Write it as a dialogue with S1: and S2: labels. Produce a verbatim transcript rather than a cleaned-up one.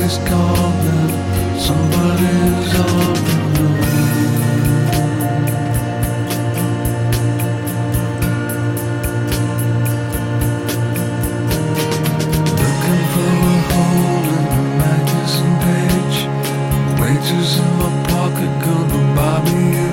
S1: Somebody's calling, somebody's on the move. Looking for a hole in the magazine page. Wages in my pocket gonna buy me